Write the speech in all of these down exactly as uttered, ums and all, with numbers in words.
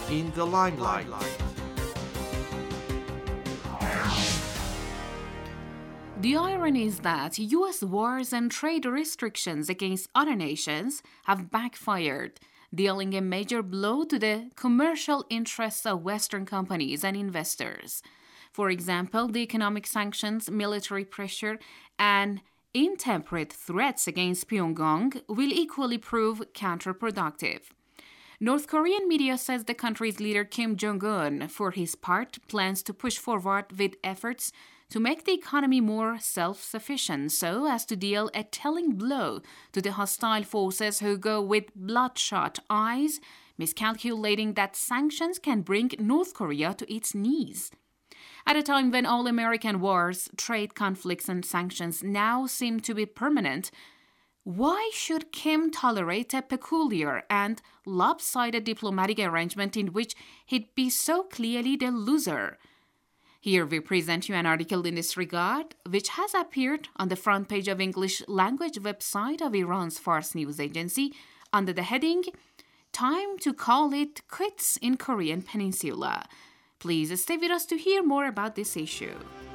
in the limelight. The irony is that U S wars and trade restrictions against other nations have backfired, dealing a major blow to the commercial interests of Western companies and investors. For example, the economic sanctions, military pressure, and intemperate threats against Pyongyang will equally prove counterproductive. North Korean media says the country's leader Kim Jong-un, for his part, plans to push forward with efforts to make the economy more self-sufficient so as to deal a telling blow to the hostile forces who go with bloodshot eyes, miscalculating that sanctions can bring North Korea to its knees. At a time when all American wars, trade conflicts, and sanctions now seem to be permanent, why should Kim tolerate a peculiar and lopsided diplomatic arrangement in which he'd be so clearly the loser? Here we present you an article in this regard, which has appeared on the front page of English language website of Iran's Fars news agency under the heading, Time to Call It Quits in Korean Peninsula. Please stay with us to hear more about this issue.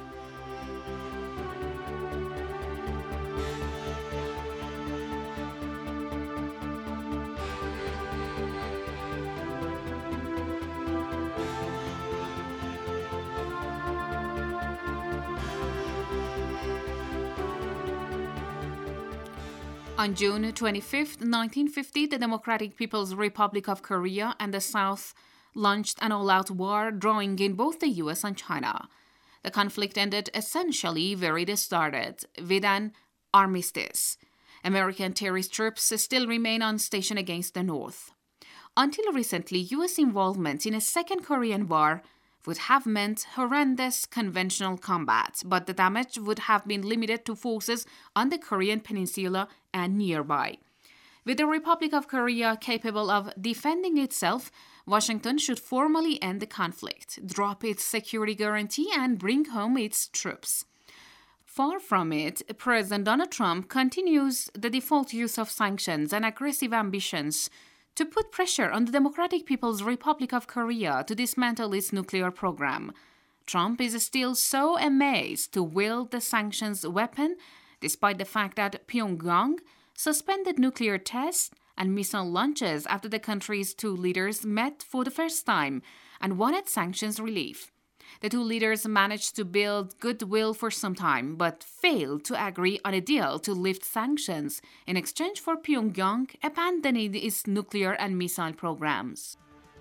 On June twenty-fifth, nineteen fifty, the Democratic People's Republic of Korea and the South launched an all-out war, drawing in both the U S and China. The conflict ended essentially where it started, with an armistice. American terrorist troops still remain on station against the North. Until recently, U S involvement in a Second Korean War would have meant horrendous conventional combat, but the damage would have been limited to forces on the Korean peninsula and nearby. With the Republic of Korea capable of defending itself, Washington should formally end the conflict, drop its security guarantee, and bring home its troops. Far from it, President Donald Trump continues the default use of sanctions and aggressive ambitions to put pressure on the Democratic People's Republic of Korea to dismantle its nuclear program. Trump is still so amazed to wield the sanctions weapon, despite the fact that Pyongyang suspended nuclear tests and missile launches after the country's two leaders met for the first time and wanted sanctions relief. The two leaders managed to build goodwill for some time, but failed to agree on a deal to lift sanctions in exchange for Pyongyang abandoning its nuclear and missile programs.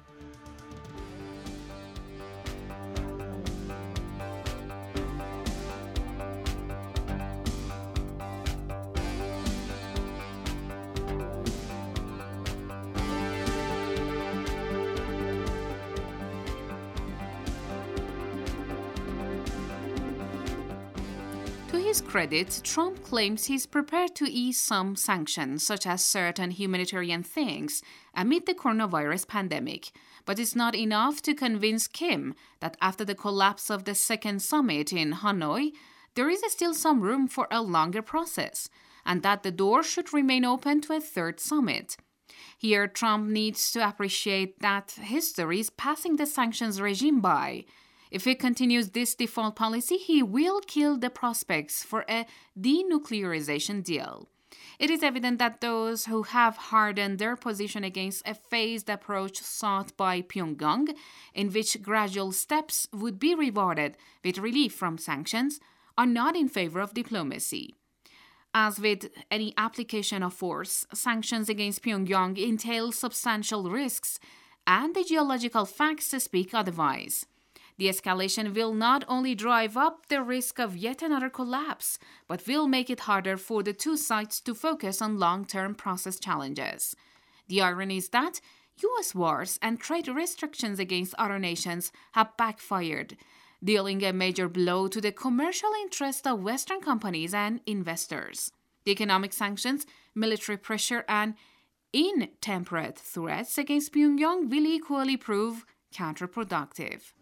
To his credit, Trump claims he's prepared to ease some sanctions, such as certain humanitarian things, amid the coronavirus pandemic. But it's not enough to convince Kim that after the collapse of the second summit in Hanoi, there is still some room for a longer process, and that the door should remain open to a third summit. Here, Trump needs to appreciate that history is passing the sanctions regime by. If he continues this default policy, he will kill the prospects for a denuclearization deal. It is evident that those who have hardened their position against a phased approach sought by Pyongyang, in which gradual steps would be rewarded with relief from sanctions, are not in favor of diplomacy. As with any application of force, sanctions against Pyongyang entail substantial risks, and the geological facts speak otherwise. The escalation will not only drive up the risk of yet another collapse, but will make it harder for the two sides to focus on long-term process challenges. The irony is that U S wars and trade restrictions against other nations have backfired, dealing a major blow to the commercial interests of Western companies and investors. The economic sanctions, military pressure, and intemperate threats against Pyongyang will equally prove counterproductive.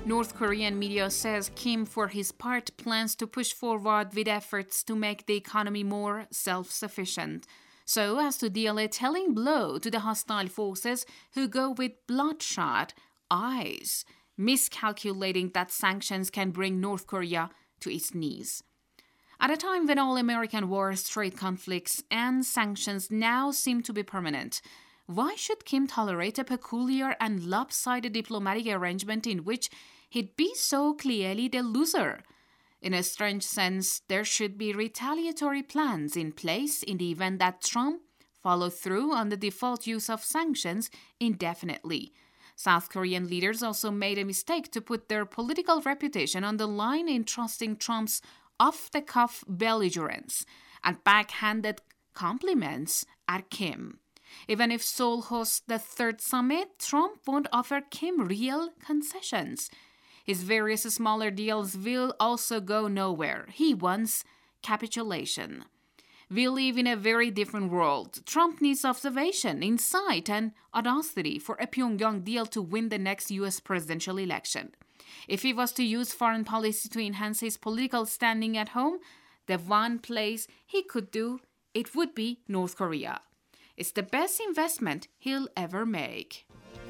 North Korean media says Kim, for his part, plans to push forward with efforts to make the economy more self-sufficient, so as to deal a telling blow to the hostile forces who go with bloodshot eyes, miscalculating that sanctions can bring North Korea to its knees. At a time when all American wars, trade conflicts, and sanctions now seem to be permanent, why should Kim tolerate a peculiar and lopsided diplomatic arrangement in which he'd be so clearly the loser? In a strange sense, there should be retaliatory plans in place in the event that Trump followed through on the default use of sanctions indefinitely. South Korean leaders also made a mistake to put their political reputation on the line in trusting Trump's off-the-cuff belligerence and backhanded compliments at Kim. Even if Seoul hosts the third summit, Trump won't offer Kim real concessions. His various smaller deals will also go nowhere. He wants capitulation. We live in a very different world. Trump needs observation, insight, and audacity for a Pyongyang deal to win the next U S presidential election. If he was to use foreign policy to enhance his political standing at home, the one place he could do it would be North Korea. It's the best investment he'll ever make.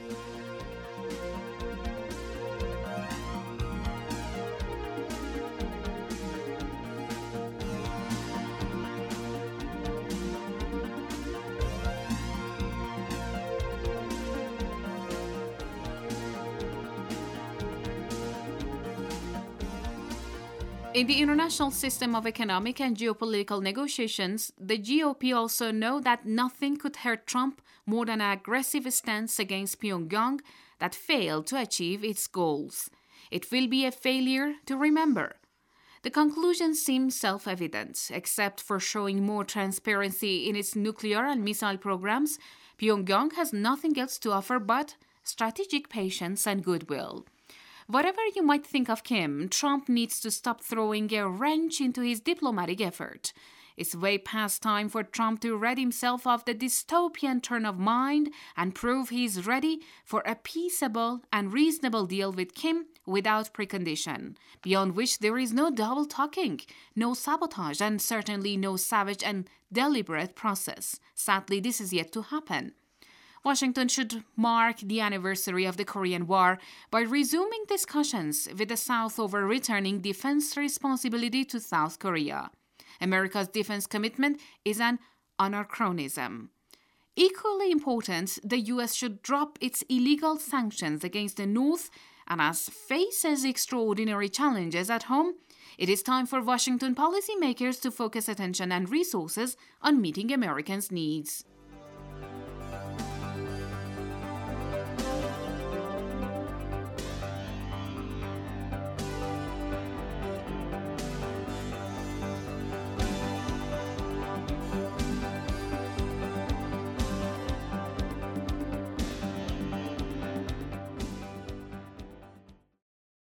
In the international system of economic and geopolitical negotiations, the G O P also know that nothing could hurt Trump more than an aggressive stance against Pyongyang that failed to achieve its goals. It will be a failure to remember. The conclusion seems self-evident. Except for showing more transparency in its nuclear and missile programs, Pyongyang has nothing else to offer but strategic patience and goodwill. Whatever you might think of Kim, Trump needs to stop throwing a wrench into his diplomatic effort. It's way past time for Trump to rid himself of the dystopian turn of mind and prove he's ready for a peaceable and reasonable deal with Kim without precondition, beyond which there is no double talking, no sabotage, and certainly no savage and deliberate process. Sadly, this is yet to happen. Washington should mark the anniversary of the Korean War by resuming discussions with the South over returning defense responsibility to South Korea. America's defense commitment is an anachronism. Equally important, the U S should drop its illegal sanctions against the North, and as faces extraordinary challenges at home, it is time for Washington policymakers to focus attention and resources on meeting Americans' needs.